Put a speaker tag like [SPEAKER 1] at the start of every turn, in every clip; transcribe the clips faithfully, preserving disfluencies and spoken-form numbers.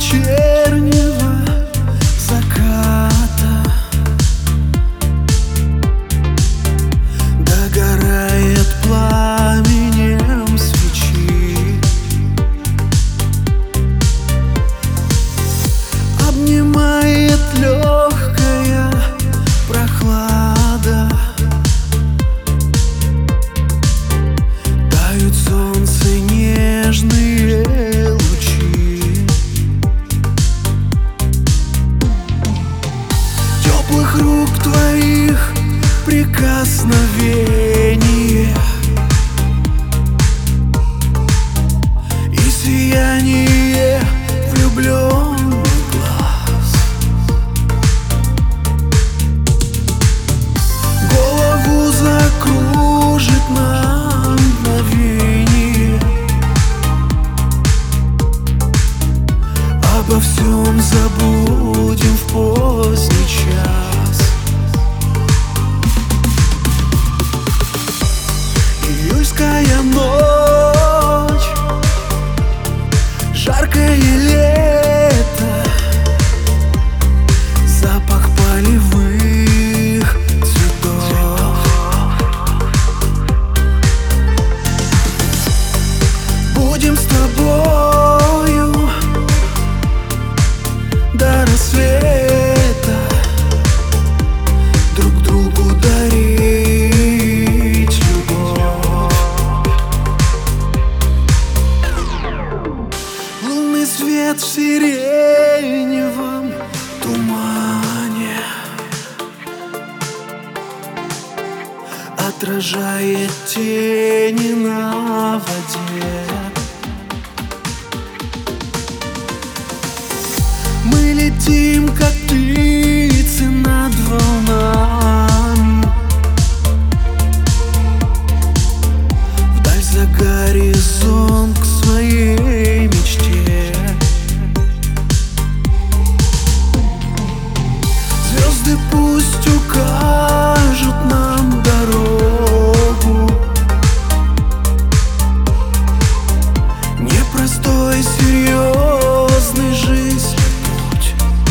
[SPEAKER 1] вечернего заката догорает пламенем свечи, обнимает легкая прохлада, дают солнце нежные лучи. Теплых рук твоих прикосновение и сияние влюбленных глаз. Голову закружит на мгновение, обо всем забудем в поздний час. Июльская ночь, жаркое лето, запах полевых цветов. Будем с тобою до рассвета друг другу дарить любовь. Лунный свет в сиреневом тумане отражает тени на воде. Мы летим, как птицы над волнами, вдаль за горизонт к своей мечте. Звезды пусть укажут нам дорогу, непростой, серьезный жизнь путь.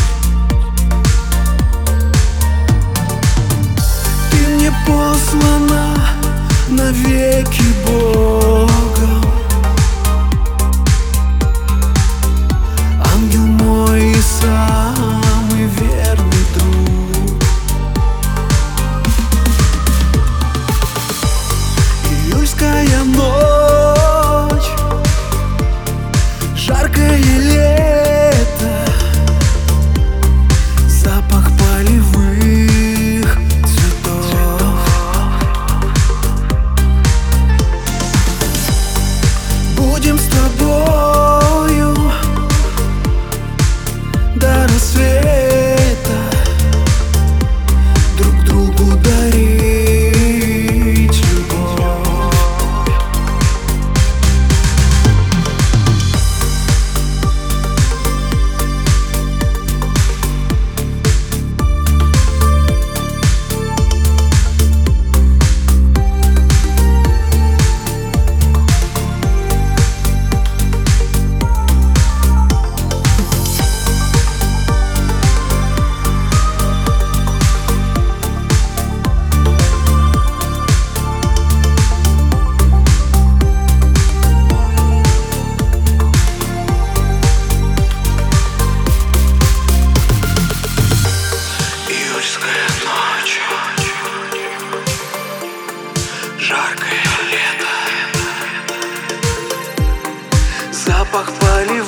[SPEAKER 1] Ты мне послана навеки Богом, ангел мой и самый верный друг. Июльская ночь, жаркое лето, запах полевых цветов. Будем с тобою до рассвета друг другу дарить любовь. Июльская ночь, жаркое лето, запах полевых